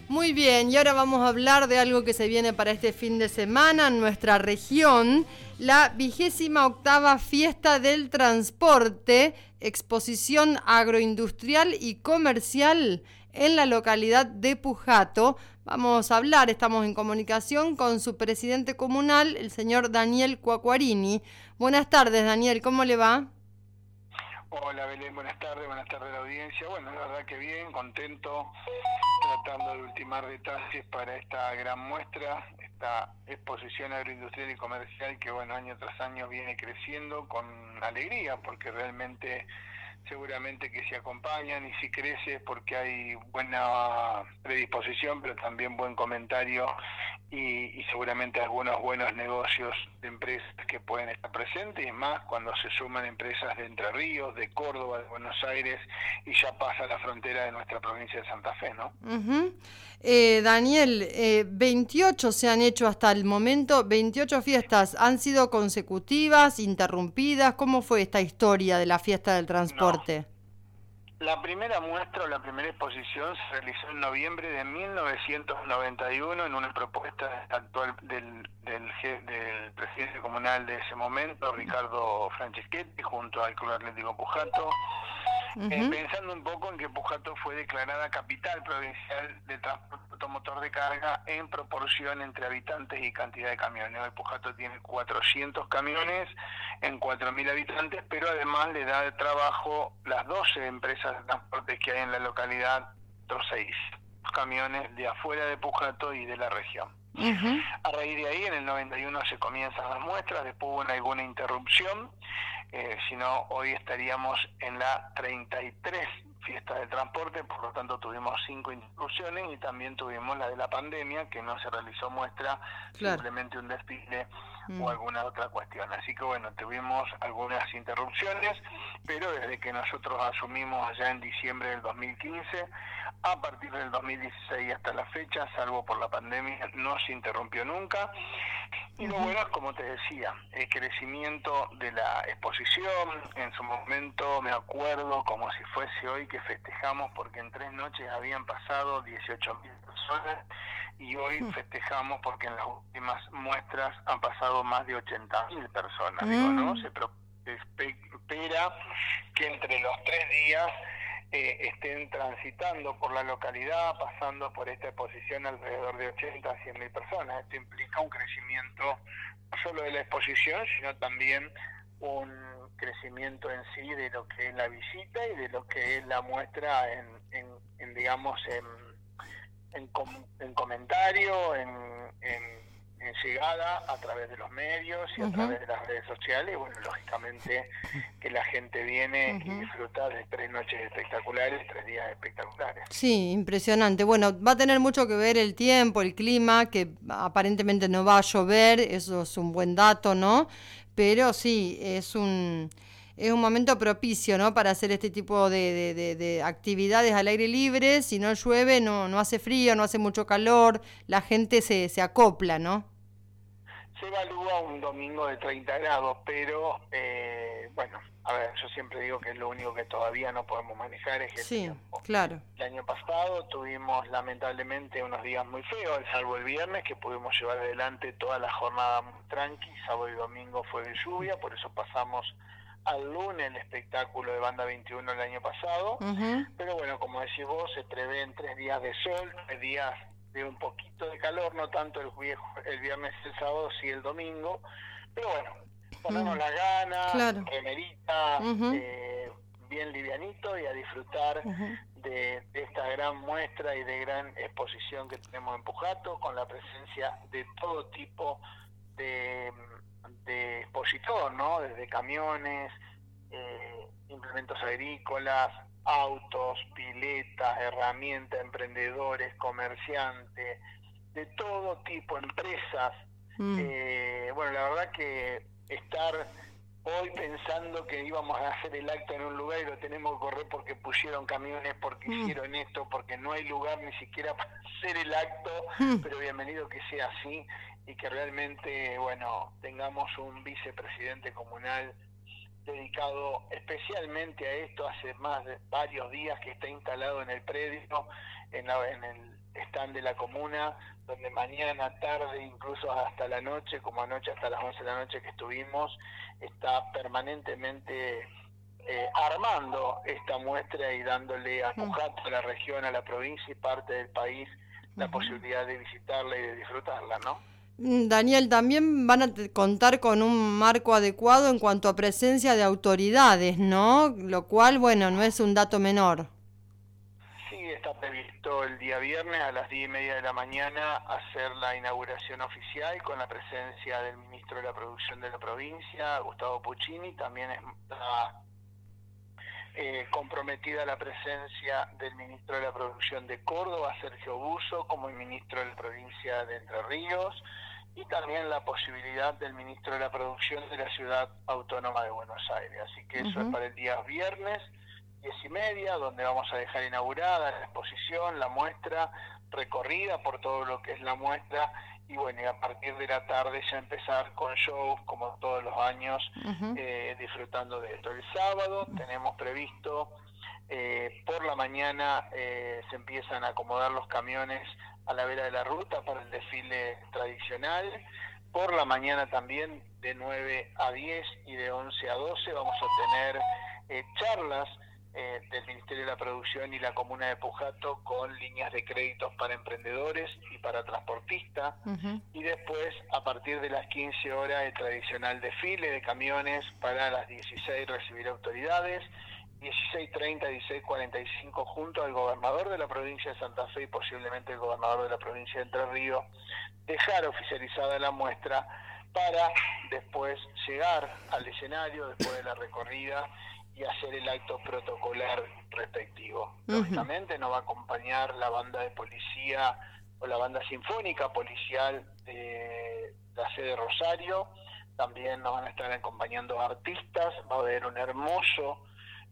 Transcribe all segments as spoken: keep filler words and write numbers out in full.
Muy bien, y ahora vamos a hablar de algo que se viene para este fin de semana en nuestra región, la vigésima octava Fiesta del Transporte, exposición agroindustrial y comercial en la localidad de Pujato. Vamos a hablar, estamos en comunicación con su presidente comunal, el señor Daniel Cuacuarini. Buenas tardes, Daniel, ¿cómo le va? Hola Belén, buenas tardes, buenas tardes a la audiencia. Bueno, la verdad que bien, contento, tratando de ultimar detalles para esta gran muestra, esta exposición agroindustrial y comercial que, bueno, año tras año viene creciendo con alegría, porque realmente seguramente que se acompañan, y si crece es porque hay buena predisposición, pero también buen comentario y, y seguramente algunos buenos negocios de empresas que pueden estar presentes, y más cuando se suman empresas de Entre Ríos, de Córdoba, de Buenos Aires, y ya pasa la frontera de nuestra provincia de Santa Fe, ¿no? Uh-huh. eh, Daniel, eh, veintiocho se han hecho hasta el momento, veintiocho fiestas, ¿han sido consecutivas, interrumpidas? ¿Cómo fue esta historia de la fiesta del transporte? No. La primera muestra o la primera exposición se realizó en noviembre de mil novecientos noventa y uno en una propuesta actual del, del, del presidente comunal de ese momento, Ricardo Franceschetti, junto al Club Atlético Pujato, uh-huh. eh, pensando un poco en que Pujato fue declarada capital provincial de transporte automotor de carga en proporción entre habitantes y cantidad de camiones. Hoy Pujato tiene cuatrocientos camiones en cuatro mil habitantes, pero además le da de trabajo las doce empresas de transporte que hay en la localidad, otros seis camiones de afuera de Pujato y de la región. Uh-huh. A raíz de ahí, en el noventa y uno se comienzan las muestras, después hubo alguna interrupción, eh, si no, hoy estaríamos en la treinta y tres fiesta del transporte, por lo tanto tuvimos cinco interrupciones y también tuvimos la de la pandemia, que no se realizó muestra, claro. Simplemente un desfile mm. o alguna otra cuestión. Así que bueno, tuvimos algunas interrupciones, pero desde que nosotros asumimos allá en diciembre del dos mil quince, a partir del dos mil dieciséis hasta la fecha, salvo por la pandemia, no se interrumpió nunca. Y lo bueno es, como te decía, el crecimiento de la exposición. En su momento me acuerdo como si fuese hoy que festejamos porque en tres noches habían pasado dieciocho mil personas, y hoy festejamos porque en las últimas muestras han pasado más de ochenta mil personas. Mm. Digo, ¿no? Se, pro, se espera que entre los tres días Eh, estén transitando por la localidad, pasando por esta exposición alrededor de ochenta a cien mil personas. Esto implica un crecimiento no solo de la exposición, sino también un crecimiento en sí de lo que es la visita y de lo que es la muestra en, en, en digamos, en, en, com, en comentario, en, en en llegada a través de los medios y a uh-huh. través de las redes sociales. Y bueno, lógicamente que la gente viene uh-huh. y disfruta de tres noches espectaculares, tres días espectaculares. Sí, impresionante. Bueno, va a tener mucho que ver el tiempo, el clima, que aparentemente no va a llover, eso es un buen dato, ¿no? Pero sí, es un... es un momento propicio, ¿no?, para hacer este tipo de, de, de, de actividades al aire libre. Si no llueve, no, no hace frío, no hace mucho calor, la gente se, se acopla, ¿no? Se evalúa un domingo de treinta grados, pero, eh, bueno, a ver, yo siempre digo que es lo único que todavía no podemos manejar es el sí, tiempo. Claro. El año pasado tuvimos lamentablemente unos días muy feos, salvo el viernes, que pudimos llevar adelante toda la jornada muy tranqui. Sábado y domingo fue de lluvia, por eso pasamos al lunes el espectáculo de Banda veintiuno el año pasado, uh-huh. pero bueno, como decís vos, se prevén tres días de sol, tres días de un poquito de calor, no tanto el, viejo, el viernes y el sábado, sí el domingo, pero bueno, ponernos uh-huh. la gana, claro. remerita, uh-huh. eh, bien livianito, y a disfrutar uh-huh. de, de esta gran muestra y de gran exposición que tenemos en Pujato, con la presencia de todo tipo de... de expositor, ¿no? Desde camiones, eh, implementos agrícolas, autos, piletas, herramientas, emprendedores, comerciantes, de todo tipo, empresas. Mm. Eh, bueno, la verdad que estar hoy pensando que íbamos a hacer el acto en un lugar y lo tenemos que correr porque pusieron camiones, porque mm. hicieron esto, porque no hay lugar ni siquiera para hacer el acto, mm. pero bienvenido que sea así, y que realmente, bueno, tengamos un vicepresidente comunal dedicado especialmente a esto. Hace más de varios días que está instalado en el predio, en, la, en el stand de la comuna, donde mañana, tarde, incluso hasta la noche, como anoche hasta las once de la noche que estuvimos, está permanentemente eh, armando esta muestra y dándole a Pujato, a la región, a la provincia y parte del país la uh-huh. posibilidad de visitarla y de disfrutarla, ¿no? Daniel, también van a contar con un marco adecuado en cuanto a presencia de autoridades, ¿no? Lo cual, bueno, no es un dato menor. Sí, está previsto el día viernes a las diez y media de la mañana hacer la inauguración oficial con la presencia del ministro de la Producción de la provincia, Gustavo Puccini. También está eh, comprometida la presencia del ministro de la Producción de Córdoba, Sergio Busso, como el ministro de la provincia de Entre Ríos, y también la posibilidad del ministro de la Producción de la Ciudad Autónoma de Buenos Aires. Así que eso uh-huh. es para el día viernes, diez y media, donde vamos a dejar inaugurada la exposición, la muestra, recorrida por todo lo que es la muestra, y bueno, y a partir de la tarde ya empezar con shows, como todos los años, uh-huh. eh, disfrutando de esto. El sábado tenemos previsto, eh, por la mañana eh, se empiezan a acomodar los camiones a la vera de la ruta para el desfile tradicional. Por la mañana también, de nueve a diez y de once a doce, vamos a tener eh, charlas eh, del Ministerio de la Producción y la Comuna de Pujato con líneas de créditos para emprendedores y para transportistas. Uh-huh. Y después, a partir de las quince horas, el tradicional desfile de camiones. Para las dieciséis recibir autoridades, dieciséis treinta, dieciséis cuarenta y cinco, junto al gobernador de la provincia de Santa Fe y posiblemente el gobernador de la provincia de Entre Ríos, dejar oficializada la muestra para después llegar al escenario, después de la recorrida, y hacer el acto protocolar respectivo. Uh-huh. Lógicamente nos va a acompañar la banda de policía o la banda sinfónica policial de la sede Rosario. También nos van a estar acompañando artistas. Va a haber un hermoso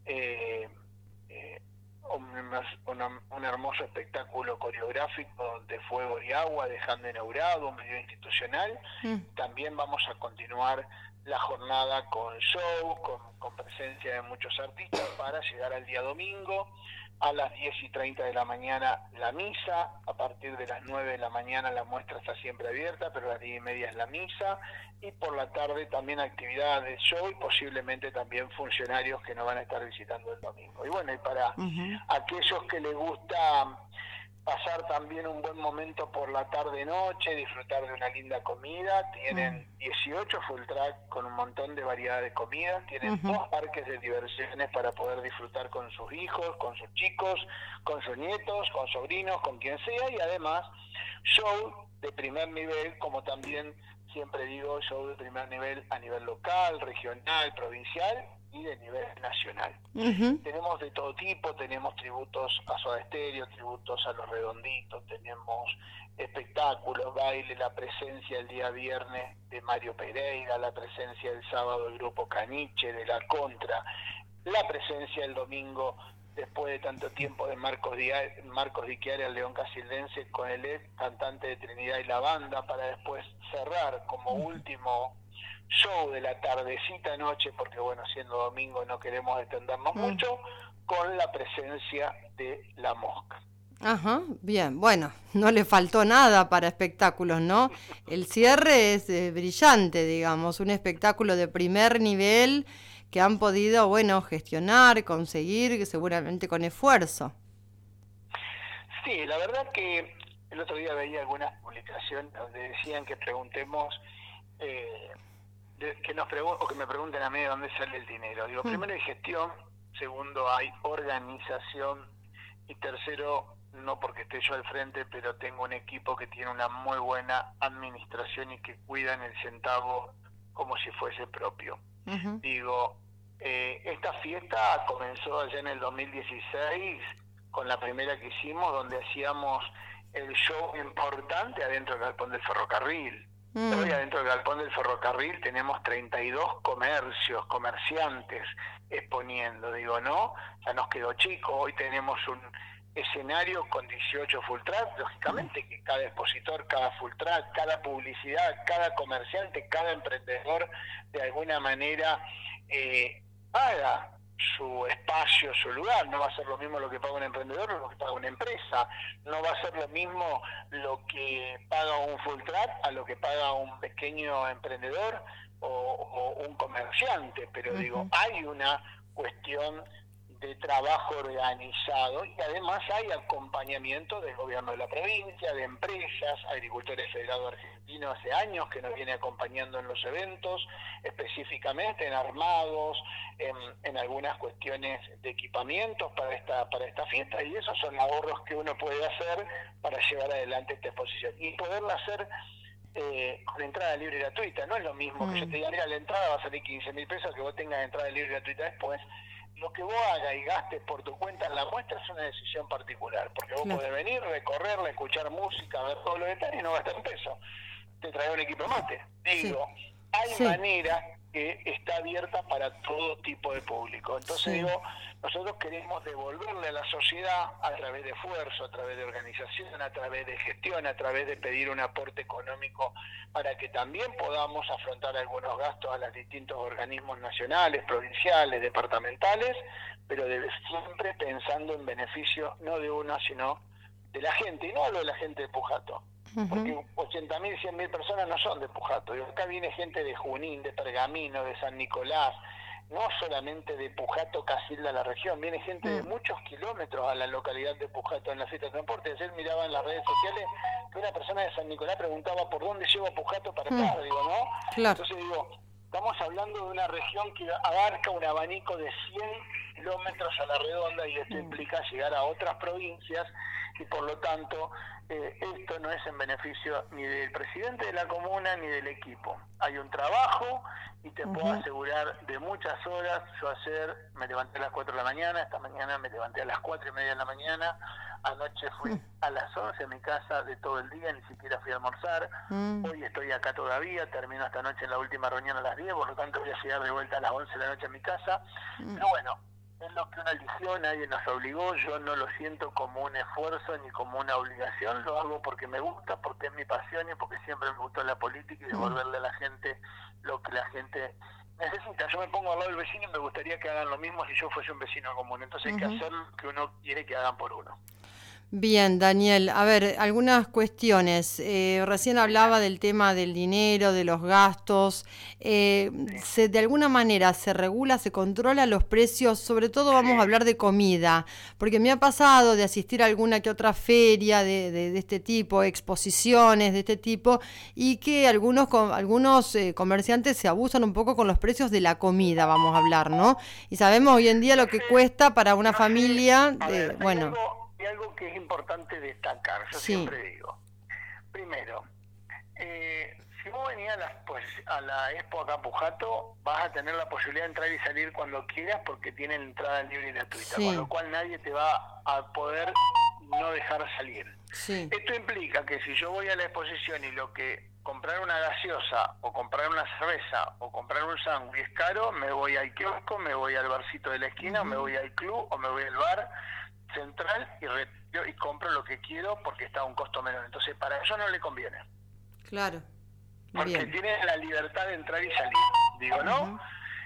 Eh, eh, un, un, un hermoso espectáculo coreográfico de fuego y agua, dejando inaugurado un medio institucional. Mm. También vamos a continuar la jornada con show, con, con presencia de muchos artistas, para llegar al día domingo a las diez y treinta de la mañana la misa. A partir de las nueve de la mañana la muestra está siempre abierta, pero a las diez y media es la misa, y por la tarde también actividades de show y posiblemente también funcionarios que nos van a estar visitando el domingo. Y bueno, y para uh-huh. aquellos que les gusta pasar también un buen momento por la tarde-noche, disfrutar de una linda comida, tienen uh-huh. dieciocho full track con un montón de variedad de comidas, tienen uh-huh. dos parques de diversiones para poder disfrutar con sus hijos, con sus chicos, con sus nietos, con sobrinos, con quien sea, y además show de primer nivel, como también siempre digo, show de primer nivel a nivel local, regional, provincial y de nivel nacional. Uh-huh. Tenemos de todo tipo, tenemos tributos a Soda Stereo, tributos a Los Redonditos, tenemos espectáculos, baile, la presencia el día viernes de Mario Pereira, la presencia el sábado del grupo Caniche, de La Contra, la presencia el domingo, después de tanto tiempo, de Marcos Díaz, Marcos Diquiari, al León Casildense, con el ex cantante de Trinidad y la banda, para después cerrar como último show de la tardecita noche, porque bueno, siendo domingo no queremos extendernos mm. mucho, con la presencia de La Mosca. Ajá, bien, bueno, no le faltó nada para espectáculos, ¿no? El cierre es eh, brillante, digamos, un espectáculo de primer nivel que han podido, bueno, gestionar, conseguir, seguramente con esfuerzo. Sí, la verdad que el otro día veía algunas publicaciones donde decían que preguntemos, eh, de, que nos pregun- o que me pregunten a mí de dónde sale el dinero. Digo, mm. primero hay gestión, segundo hay organización, y tercero, no porque esté yo al frente, pero tengo un equipo que tiene una muy buena administración y que cuidan el centavo como si fuese propio. Uh-huh. Digo, eh, esta fiesta comenzó allá en el dos mil dieciséis con la primera que hicimos, donde hacíamos el show importante adentro del galpón del ferrocarril. Uh-huh. Hoy adentro del galpón del ferrocarril tenemos treinta y dos comercios, comerciantes exponiendo. Digo, no, ya nos quedó chico. Hoy tenemos un escenario con dieciocho full track, lógicamente que cada expositor, cada full track, cada publicidad, cada comerciante, cada emprendedor de alguna manera eh, haga su espacio, su lugar. No va a ser lo mismo lo que paga un emprendedor o lo que paga una empresa. No va a ser lo mismo lo que paga un full track a lo que paga un pequeño emprendedor o, o un comerciante. Pero uh-huh. digo, hay una cuestión de trabajo organizado y además hay acompañamiento del gobierno de la provincia, de empresas, Agricultores Federados Argentinos hace años que nos viene acompañando en los eventos, específicamente en armados, en, en algunas cuestiones de equipamientos para esta para esta fiesta, y esos son ahorros que uno puede hacer para llevar adelante esta exposición y poderla hacer Eh, con entrada libre y gratuita. No es lo mismo mm. que yo te diga, mira, la entrada va a salir quince mil pesos, que vos tengas entrada libre y gratuita después. Lo que vos hagas y gastes por tu cuenta en la muestra es una decisión particular, porque vos claro. podés venir, recorrerla, escuchar música, ver todos los detalles y no gastar un peso. Te trae un equipo mate. Digo, sí. hay sí. manera que está abierta para todo tipo de público. Entonces sí. digo, nosotros queremos devolverle a la sociedad a través de esfuerzo, a través de organización, a través de gestión, a través de pedir un aporte económico para que también podamos afrontar algunos gastos a los distintos organismos nacionales, provinciales, departamentales, pero de, siempre pensando en beneficio no de uno, sino de la gente. Y no hablo de la gente de Pujato, uh-huh. porque ochenta mil, cien mil personas no son de Pujato. Y acá viene gente de Junín, de Pergamino, de San Nicolás, no solamente de Pujato, Casilda, la región, viene gente uh-huh. de muchos kilómetros a la localidad de Pujato en la fiesta de transporte. Ayer miraba en las redes sociales que una persona de San Nicolás preguntaba por dónde llego a Pujato para uh-huh. acá, digo, ¿no? Claro. Entonces digo, estamos hablando de una región que abarca un abanico de cien kilómetros a la redonda y esto uh-huh. implica llegar a otras provincias y por lo tanto eh, esto no es en beneficio ni del presidente de la comuna ni del equipo. Hay un trabajo y te uh-huh. puedo asegurar de muchas horas. Yo ayer me levanté a las cuatro de la mañana, esta mañana me levanté a las cuatro y media de la mañana, anoche fui uh-huh. a las once a mi casa de todo el día, ni siquiera fui a almorzar, uh-huh. hoy estoy acá todavía, termino esta noche en la última reunión a las diez, por lo tanto voy a llegar de vuelta a las once de la noche a mi casa, uh-huh. pero bueno, es lo que una eligió, nadie nos obligó, yo no lo siento como un esfuerzo ni como una obligación, lo hago porque me gusta, porque es mi pasión y porque siempre me gustó la política y devolverle a la gente lo que la gente necesita. Yo me pongo al lado del vecino y me gustaría que hagan lo mismo si yo fuese un vecino común, entonces uh-huh. hay que hacer lo que uno quiere que hagan por uno. Bien, Daniel, a ver, algunas cuestiones. Eh, recién hablaba del tema del dinero, de los gastos. Eh, se, ¿De alguna manera se regula, se controla los precios? Sobre todo vamos a hablar de comida, porque me ha pasado de asistir a alguna que otra feria de, de, de este tipo, exposiciones de este tipo, y que algunos, algunos eh, comerciantes se abusan un poco con los precios de la comida, vamos a hablar, ¿no? Y sabemos hoy en día lo que cuesta para una familia, de, bueno... Y algo que es importante destacar, yo sí. siempre digo, primero, eh, si vos venís a la, pues, a la Expo acá Pujato, vas a tener la posibilidad de entrar y salir cuando quieras porque tienen entrada libre y gratuita, sí. con lo cual nadie te va a poder no dejar salir. Sí. Esto implica que si yo voy a la exposición y lo que comprar una gaseosa o comprar una cerveza o comprar un sándwich es caro, me voy al kiosco, me voy al barcito de la esquina, uh-huh. o me voy al club o me voy al bar central y retiro y compro lo que quiero porque está a un costo menor. Entonces para eso no le conviene. Claro. Porque Bien. tiene la libertad de entrar y salir. Digo, ¿no? Uh-huh.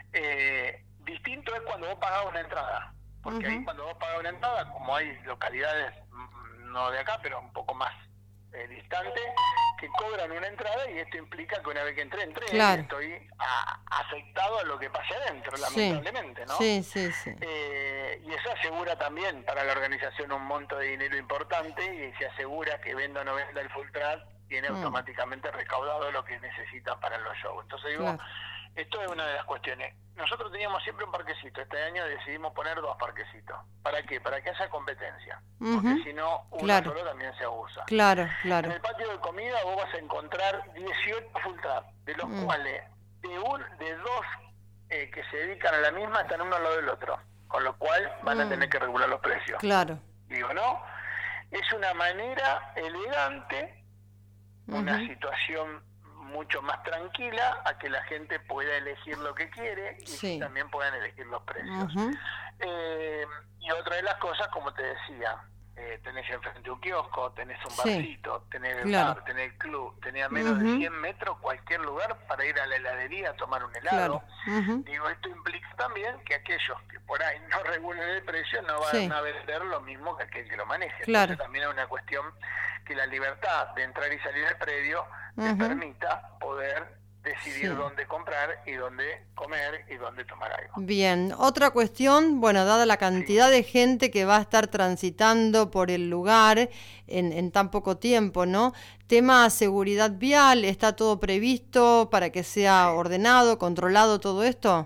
Eh, distinto es cuando vos pagás una entrada. Porque uh-huh. ahí cuando vos pagás una entrada, como hay localidades, no de acá, pero un poco más eh, distantes, que cobran una entrada y esto implica que una vez que entré, entré, claro. estoy a, afectado a lo que pase adentro, sí. lamentablemente, ¿no? Sí, sí, sí. Eh, y eso asegura también para la organización un monto de dinero importante y se asegura que venda o no venda el full track, tiene mm. automáticamente recaudado lo que necesitan para los shows. Entonces digo, claro. esto es una de las cuestiones. Nosotros teníamos siempre un parquecito, este año decidimos poner dos parquecitos. ¿Para qué? Para que haya competencia, uh-huh. porque si no, uno claro. solo también se abusa. Claro, claro. En el patio de comida vos vas a encontrar dieciocho full track, de los mm. cuales de, un, de dos eh, que se dedican a la misma están uno al lado del otro, con lo cual van mm. a tener que regular los precios. Claro. Digo, ¿no? Es una manera elegante, uh-huh. una situación mucho más tranquila a que la gente pueda elegir lo que quiere y sí. también puedan elegir los precios. Uh-huh. Eh, y otra de las cosas, como te decía, eh, tenés enfrente un kiosco, tenés un Sí, barcito, tenés el claro. bar, tenés el club, tenés a menos Ujú. de cien metros cualquier lugar para ir a la heladería a tomar un Claro. helado. Ujú. Digo, esto implica también que aquellos que por ahí no regulen el precio no van Sí. a vender lo mismo que aquel que lo maneje. Claro. Entonces también es una cuestión que la libertad de entrar y salir del predio te Ujú. permita poder decidir Sí. dónde comprar y dónde comer y dónde tomar algo. Bien, otra cuestión, bueno, dada la cantidad de gente que va a estar transitando por el lugar en, en tan poco tiempo, ¿no? Tema seguridad vial, ¿está todo previsto para que sea Sí. ordenado, controlado todo esto?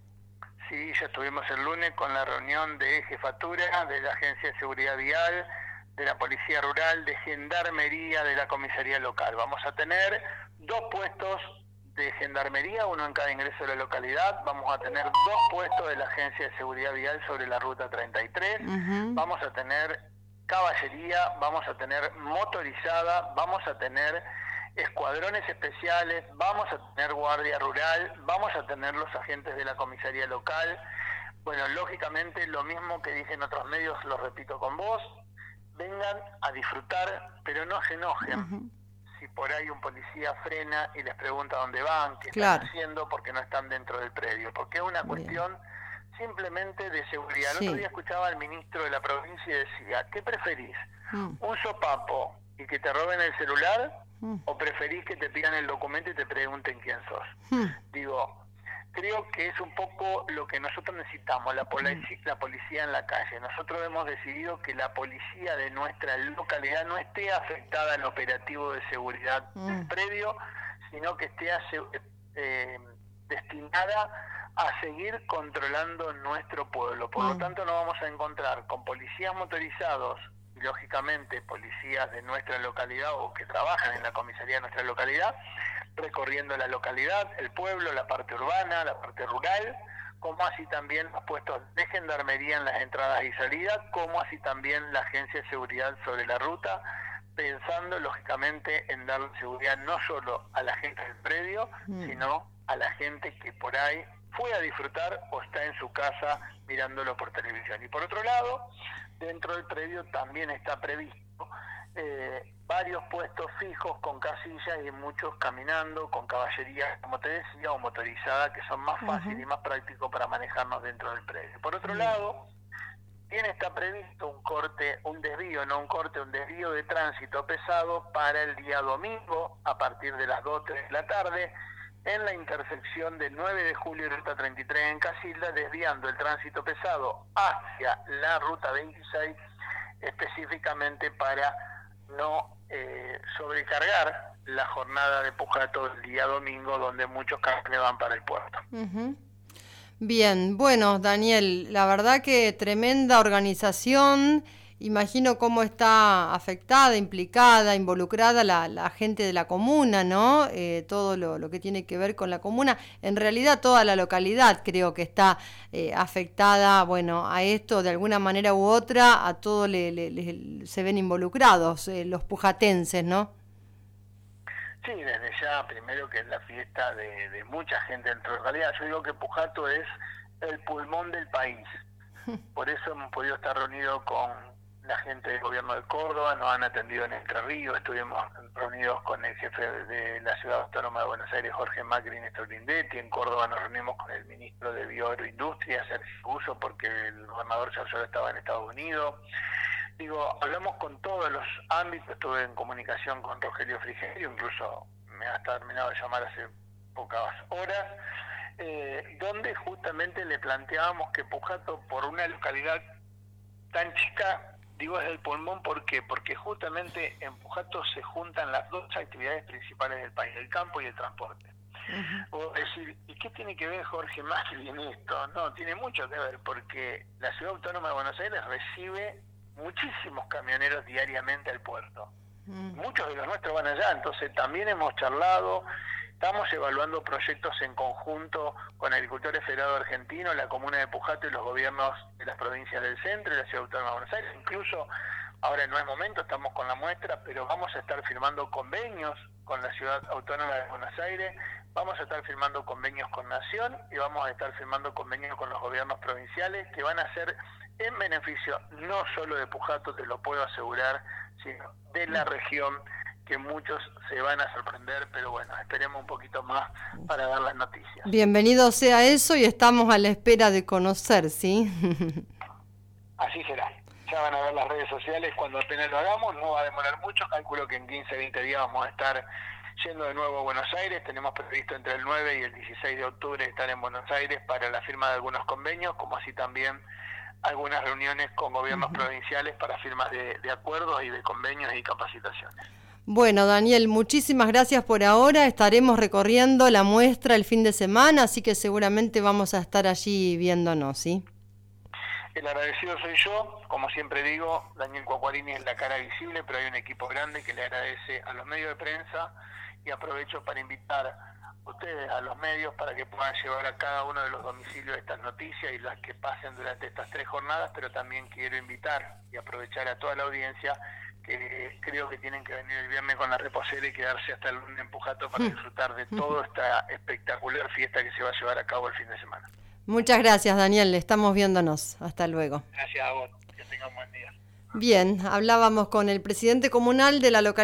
Sí, ya estuvimos el lunes con la reunión de jefatura de la Agencia de Seguridad Vial, de la Policía Rural, de Gendarmería, de la Comisaría Local. Vamos a tener dos puestos de Gendarmería, uno en cada ingreso de la localidad. Vamos a tener dos puestos de la Agencia de Seguridad Vial sobre la Ruta treinta y tres. Ujú. Vamos a tener caballería, vamos a tener motorizada, vamos a tener escuadrones especiales, vamos a tener guardia rural, vamos a tener los agentes de la comisaría local. Bueno, lógicamente lo mismo que dije en otros medios, lo repito con vos, vengan a disfrutar, pero no se enojen. Ujú. Si por ahí un policía frena y les pregunta dónde van, qué Claro. están haciendo, porque no están dentro del predio, porque es una Bien. cuestión simplemente de seguridad. El Sí. otro día escuchaba al ministro de la provincia y decía, ¿qué preferís? Mm. ¿Un sopapo y que te roben el celular? Mm. ¿O preferís que te pidan el documento y te pregunten quién sos? Mm. Digo, creo que es un poco lo que nosotros necesitamos, la, polici- la policía en la calle. Nosotros hemos decidido que la policía de nuestra localidad no esté afectada al operativo de seguridad Mm. del predio, sino que esté ase- eh, destinada a seguir controlando nuestro pueblo. Por lo Mm. tanto, nos vamos a encontrar con policías motorizados y, lógicamente, policías de nuestra localidad o que trabajan en la comisaría de nuestra localidad, recorriendo la localidad, el pueblo, la parte urbana, la parte rural, como así también los puestos de gendarmería en las entradas y salidas, como así también la agencia de seguridad sobre la ruta, pensando lógicamente en dar seguridad no solo a la gente del predio, Mm. sino a la gente que por ahí fue a disfrutar o está en su casa mirándolo por televisión. Y por otro lado, dentro del predio también está previsto eh, varios puestos fijos con casillas y muchos caminando, con caballería, como te decía, o motorizada, que son más fáciles Ujú. y más prácticos para manejarnos dentro del predio. Por otro Bien. lado, bien está previsto un corte, un desvío, no un corte, un desvío de tránsito pesado para el día domingo a partir de las dos, tres de la tarde en la intersección del nueve de julio y Ruta treinta y tres en Casilda, desviando el tránsito pesado hacia la Ruta veintiséis, específicamente para no eh, sobrecargar la jornada de Pujato el día domingo, donde muchos camiones van para el puerto. Ujú. Bien, bueno, Daniel, la verdad que tremenda organización. Imagino cómo está afectada, implicada, involucrada la, la gente de la comuna, ¿no? Eh, todo lo, lo que tiene que ver con la comuna. En realidad toda la localidad creo que está eh, afectada, bueno, a esto de alguna manera u otra, a todo le, le, le- se ven involucrados eh, los pujatenses, ¿no? Sí, desde ya, primero que es la fiesta de, de mucha gente dentro de la localidad. Yo digo que Pujato es el pulmón del país. Por eso hemos podido estar reunidos con la gente del gobierno de Córdoba, nos han atendido en Entre Ríos, estuvimos reunidos con el jefe de la Ciudad Autónoma de Buenos Aires, Jorge Macri, Néstor Grindetti. En Córdoba nos reunimos con el ministro de Bioindustria, Sergio Buso, porque el gobernador Sarsola estaba en Estados Unidos. Digo, hablamos con todos los ámbitos, estuve en comunicación con Rogelio Frigerio, incluso me ha terminado de llamar hace pocas horas, eh, donde justamente le planteábamos que Pujato, por una localidad tan chica, digo es el pulmón, ¿por qué? Porque justamente en Pujato se juntan las dos actividades principales del país, el campo y el transporte. Ujú. O decir, ¿y qué tiene que ver Jorge Macri en esto? No, tiene mucho que ver, porque la Ciudad Autónoma de Buenos Aires recibe muchísimos camioneros diariamente al puerto. Mm. Muchos de los nuestros van allá, entonces también hemos charlado, estamos evaluando proyectos en conjunto con Agricultores Federados Argentinos, la Comuna de Pujato y los gobiernos de las provincias del centro y la Ciudad Autónoma de Buenos Aires. Incluso, ahora no es momento, estamos con la muestra, pero vamos a estar firmando convenios con la Ciudad Autónoma de Buenos Aires, vamos a estar firmando convenios con Nación y vamos a estar firmando convenios con los gobiernos provinciales que van a ser en beneficio no solo de Pujato, te lo puedo asegurar, sino de la región, que muchos se van a sorprender, pero bueno, esperemos un poquito más para dar las noticias. Bienvenido sea eso y estamos a la espera de conocer, ¿sí? Así será. Ya van a ver las redes sociales cuando apenas lo hagamos, no va a demorar mucho, calculo que en quince, veinte días vamos a estar yendo de nuevo a Buenos Aires. Tenemos previsto entre el nueve y el dieciséis de octubre estar en Buenos Aires para la firma de algunos convenios, como así también algunas reuniones con gobiernos uh-huh. provinciales para firmas de, de acuerdos y de convenios y capacitaciones. Bueno, Daniel, muchísimas gracias por ahora. Estaremos recorriendo la muestra el fin de semana, así que seguramente vamos a estar allí viéndonos, ¿sí? El agradecido soy yo, como siempre digo, Daniel Cuacuarini es la cara visible, pero hay un equipo grande que le agradece a los medios de prensa, y aprovecho para invitar a ustedes, a los medios, para que puedan llevar a cada uno de los domicilios estas noticias y las que pasen durante estas tres jornadas, pero también quiero invitar y aprovechar a toda la audiencia que creo que tienen que venir el viernes con la reposera y quedarse hasta el lunes en Pujato para disfrutar de toda esta espectacular fiesta que se va a llevar a cabo el fin de semana. Muchas gracias, Daniel. Estamos viéndonos. Hasta luego. Gracias a vos. Que tengan un buen día. Bien, hablábamos con el presidente comunal de la localidad